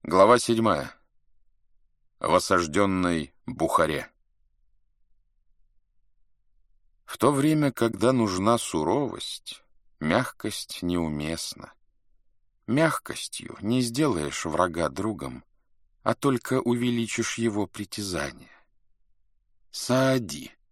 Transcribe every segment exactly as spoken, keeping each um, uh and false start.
Глава седьмая. В осажденной Бухаре. В то время, когда нужна суровость, мягкость неуместна. Мягкостью не сделаешь врага другом, а только увеличишь его притязания. Саади.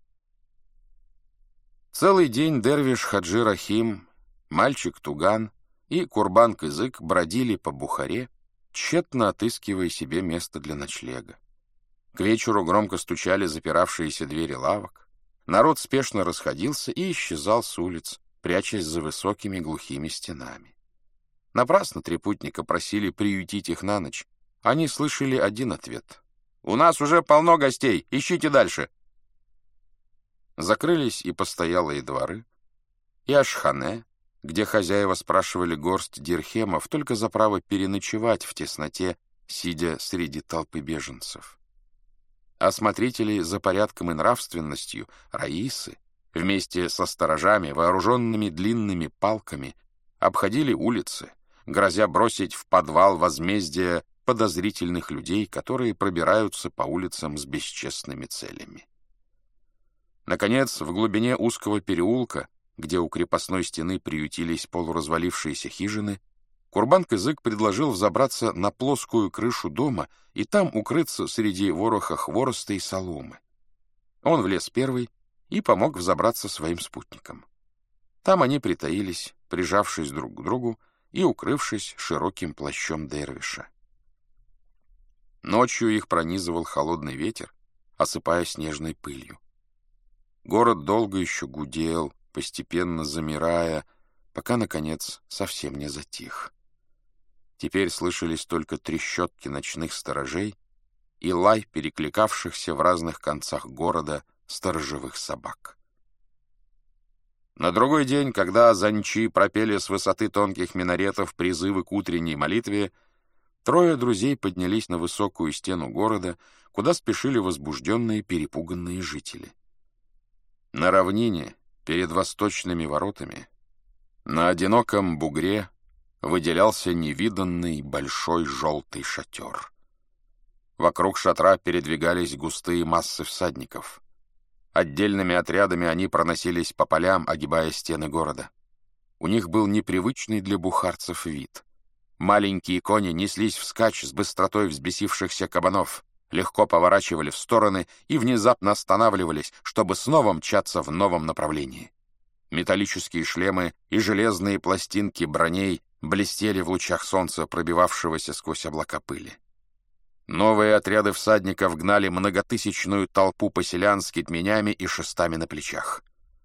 Целый день дервиш Хаджи Рахим, мальчик Туган и Курбан-Кызык бродили по Бухаре, тщетно отыскивая себе место для ночлега. К вечеру громко стучали запиравшиеся двери лавок. Народ спешно расходился и исчезал с улиц, прячась за высокими глухими стенами. Напрасно три путника просили приютить их на ночь. Они слышали один ответ: «У нас уже полно гостей, ищите дальше». Закрылись и постоялые дворы, и ашхане, где хозяева спрашивали горсть дирхемов только за право переночевать в тесноте, сидя среди толпы беженцев. Осмотрители за порядком и нравственностью, раисы, вместе со сторожами, вооруженными длинными палками, обходили улицы, грозя бросить в подвал возмездия подозрительных людей, которые пробираются по улицам с бесчестными целями. Наконец, в глубине узкого переулка, где у крепостной стены приютились полуразвалившиеся хижины, Курбан-Кызык предложил взобраться на плоскую крышу дома и там укрыться среди вороха хвороста и соломы. Он влез первый и помог взобраться своим спутникам. Там они притаились, прижавшись друг к другу и укрывшись широким плащом дервиша. Ночью их пронизывал холодный ветер, осыпая снежной пылью. Город долго еще гудел, постепенно замирая, пока, наконец, совсем не затих. Теперь слышались только трещотки ночных сторожей и лай перекликавшихся в разных концах города сторожевых собак. На другой день, когда занчи пропели с высоты тонких минаретов призывы к утренней молитве, трое друзей поднялись на высокую стену города, куда спешили возбужденные перепуганные жители. На равнине, перед восточными воротами, на одиноком бугре выделялся невиданный большой желтый шатер. Вокруг шатра передвигались густые массы всадников. Отдельными отрядами они проносились по полям, огибая стены города. У них был непривычный для бухарцев вид. Маленькие кони неслись вскачь с быстротой взбесившихся кабанов, легко поворачивали в стороны и внезапно останавливались, чтобы снова мчаться в новом направлении. Металлические шлемы и железные пластинки броней блестели в лучах солнца, пробивавшегося сквозь облака пыли. Новые отряды всадников гнали многотысячную толпу поселян с китменями и шестами на плечах.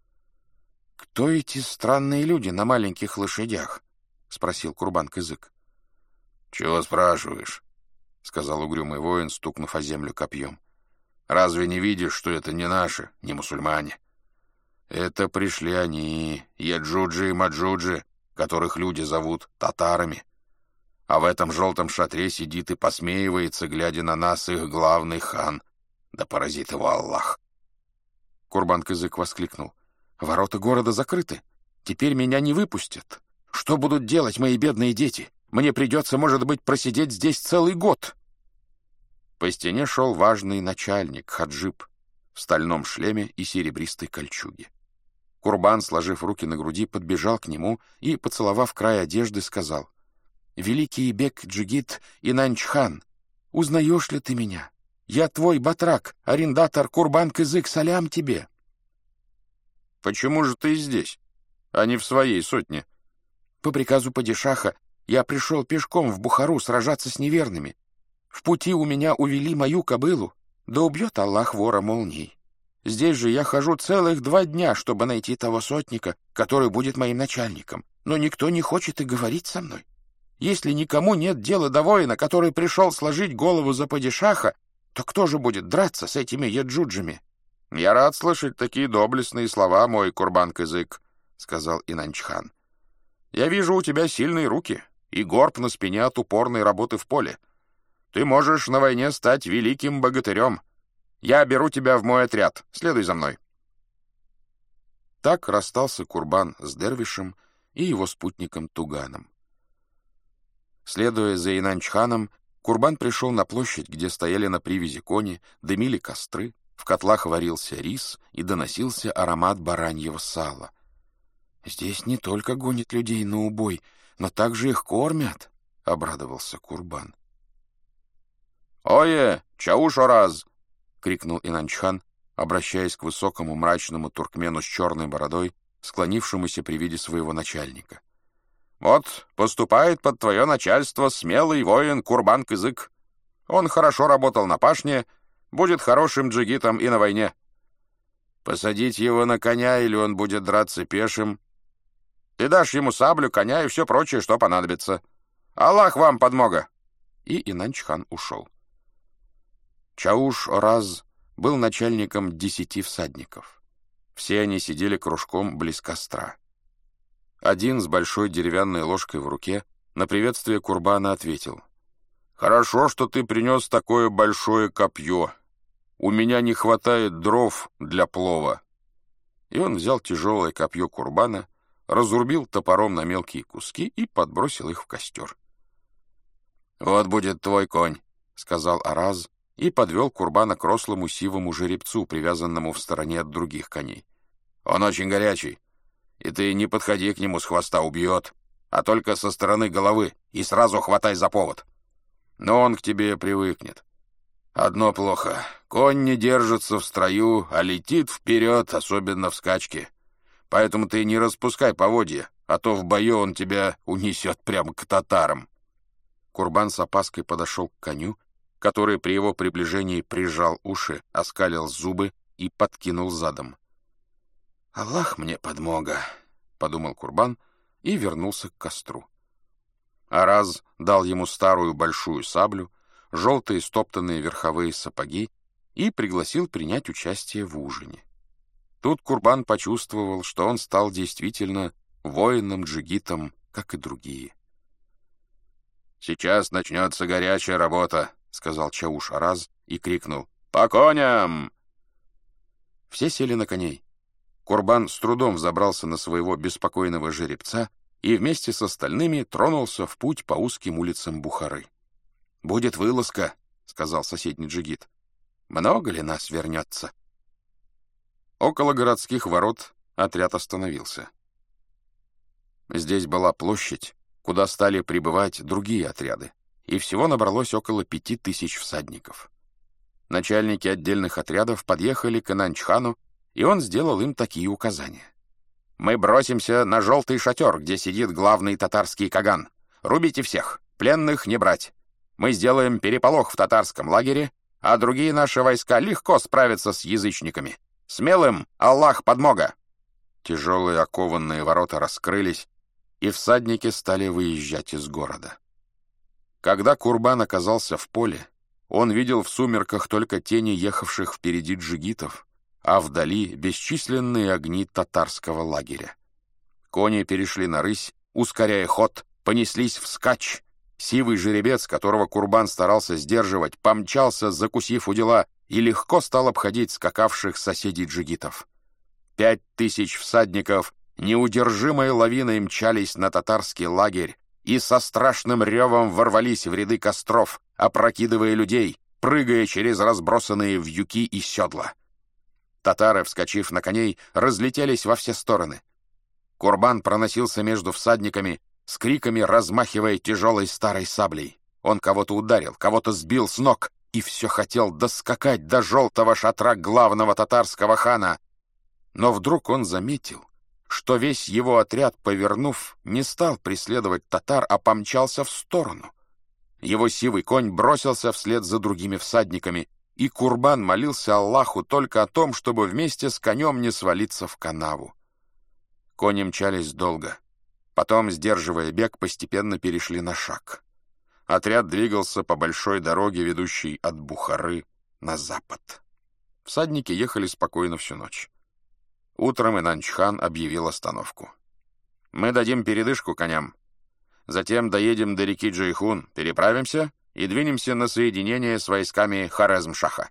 «Кто эти странные люди на маленьких лошадях?» — спросил Курбан-Кызык. «Чего спрашиваешь?» — сказал угрюмый воин, стукнув о землю копьем. «Разве не видишь, что это не наши, не мусульмане? Это пришли они, яджуджи и маджуджи, которых люди зовут татарами. А в этом желтом шатре сидит и посмеивается, глядя на нас, их главный хан. Да поразит его Аллах!» Курбан-Кызык воскликнул: «Ворота города закрыты. Теперь меня не выпустят. Что будут делать мои бедные дети? Мне придется, может быть, просидеть здесь целый год». По стене шел важный начальник, хаджиб, в стальном шлеме и серебристой кольчуге. Курбан, сложив руки на груди, подбежал к нему и, поцеловав край одежды, сказал: «Великий бек Джигит Инанчхан, узнаешь ли ты меня? Я твой батрак, арендатор Курбан-Кызык, салям тебе». «Почему же ты здесь, а не в своей сотне?» «По приказу падишаха я пришел пешком в Бухару сражаться с неверными. В пути у меня увели мою кобылу, да убьет Аллах вора молнией. Здесь же я хожу целых два дня, чтобы найти того сотника, который будет моим начальником, но никто не хочет и говорить со мной. Если никому нет дела до воина, который пришел сложить голову за падишаха, то кто же будет драться с этими яджуджами?» «Я рад слышать такие доблестные слова, мой Курбан-Кызык», — сказал Инанчхан. «Я вижу у тебя сильные руки и горб на спине от упорной работы в поле. Ты можешь на войне стать великим богатырем. Я беру тебя в мой отряд. Следуй за мной». Так расстался Курбан с дервишем и его спутником Туганом. Следуя за Инанчханом, Курбан пришел на площадь, где стояли на привязи кони, дымили костры, в котлах варился рис и доносился аромат бараньего сала. «Здесь не только гонят людей на убой, но также их кормят», — обрадовался Курбан. «Ое, чауш ораз!» — крикнул Инанчхан, обращаясь к высокому мрачному туркмену с черной бородой, склонившемуся при виде своего начальника. «Вот поступает под твое начальство смелый воин Курбан-Кызык. Он хорошо работал на пашне, будет хорошим джигитом и на войне. Посадить его на коня, или он будет драться пешим. Ты дашь ему саблю, коня и все прочее, что понадобится. Аллах вам подмога!» И Инанчхан ушел. Чауш-Ораз был начальником десяти всадников. Все они сидели кружком близ костра. Один с большой деревянной ложкой в руке на приветствие Курбана ответил: «Хорошо, что ты принес такое большое копье. У меня не хватает дров для плова». И он взял тяжелое копье Курбана, разрубил топором на мелкие куски и подбросил их в костер. «Вот будет твой конь», — сказал Ораз, и подвел Курбана к рослому сивому жеребцу, привязанному в стороне от других коней. «Он очень горячий, и ты не подходи к нему с хвоста, убьет, а только со стороны головы, и сразу хватай за повод. Но он к тебе привыкнет. Одно плохо — конь не держится в строю, а летит вперед, особенно в скачке. Поэтому ты не распускай поводья, а то в бою он тебя унесет прямо к татарам». Курбан с опаской подошел к коню, который при его приближении прижал уши, оскалил зубы и подкинул задом. «Аллах мне подмога», — подумал Курбан и вернулся к костру. Ораз дал ему старую большую саблю, желтые стоптанные верховые сапоги и пригласил принять участие в ужине. Тут Курбан почувствовал, что он стал действительно воином-джигитом, как и другие. «Сейчас начнется горячая работа», — сказал Чауш-Ораз и крикнул: «По коням!» Все сели на коней. Курбан с трудом взобрался на своего беспокойного жеребца и вместе с остальными тронулся в путь по узким улицам Бухары. «Будет вылазка», — сказал соседний джигит. «Много ли нас вернется?» Около городских ворот отряд остановился. Здесь была площадь, куда стали прибывать другие отряды, и всего набралось около пяти тысяч всадников. Начальники отдельных отрядов подъехали к Инанчхану, и он сделал им такие указания. «Мы бросимся на желтый шатер, где сидит главный татарский каган. Рубите всех, пленных не брать. Мы сделаем переполох в татарском лагере, а другие наши войска легко справятся с язычниками. Смелым Аллах подмога!» Тяжелые окованные ворота раскрылись, и всадники стали выезжать из города. Когда Курбан оказался в поле, он видел в сумерках только тени ехавших впереди джигитов, а вдали бесчисленные огни татарского лагеря. Кони перешли на рысь, ускоряя ход, понеслись вскачь. Сивый жеребец, которого Курбан старался сдерживать, помчался, закусив удила, и легко стал обходить скакавших соседей джигитов. Пять тысяч всадников неудержимой лавиной мчались на татарский лагерь и со страшным ревом ворвались в ряды костров, опрокидывая людей, прыгая через разбросанные вьюки и седла. Татары, вскочив на коней, разлетелись во все стороны. Курбан проносился между всадниками, с криками размахивая тяжелой старой саблей. Он кого-то ударил, кого-то сбил с ног и все хотел доскакать до желтого шатра главного татарского хана. Но вдруг он заметил, что весь его отряд, повернув, не стал преследовать татар, а помчался в сторону. Его сивый конь бросился вслед за другими всадниками, и Курбан молился Аллаху только о том, чтобы вместе с конем не свалиться в канаву. Кони мчались долго. Потом, сдерживая бег, постепенно перешли на шаг. Отряд двигался по большой дороге, ведущей от Бухары на запад. Всадники ехали спокойно всю ночь. Утром Инанчхан объявил остановку. «Мы дадим передышку коням. Затем доедем до реки Джейхун, переправимся и двинемся на соединение с войсками Хорезм-Шаха».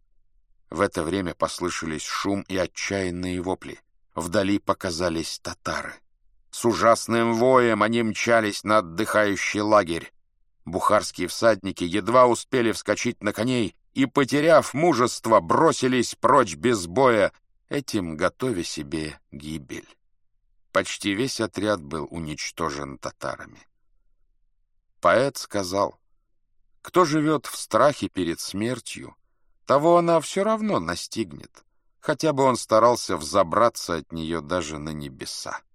В это время послышались шум и отчаянные вопли. Вдали показались татары. С ужасным воем они мчались на отдыхающий лагерь. Бухарские всадники едва успели вскочить на коней и, потеряв мужество, бросились прочь без боя, этим готовя себе гибель. Почти весь отряд был уничтожен татарами. Поэт сказал: «Кто живет в страхе перед смертью, того она все равно настигнет, хотя бы он старался взобраться от нее даже на небеса».